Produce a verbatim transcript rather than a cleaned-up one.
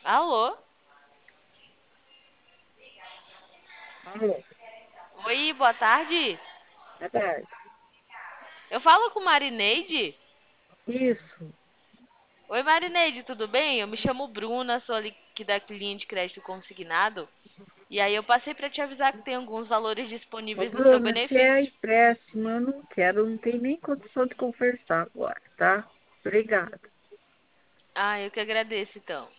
Alô? Alô, Oi, boa tarde. boa tarde. Eu falo com Marineide? Isso. Oi, Marineide, tudo bem? Eu me chamo Bruna, sou ali que da linha de crédito consignado. E aí eu passei para te avisar que tem alguns valores Ô, disponíveis no seu Bruna, se é benefício. empréstimo, eu não quero, não tenho nem condição de conversar agora, tá? Obrigada. Ah, eu que agradeço então.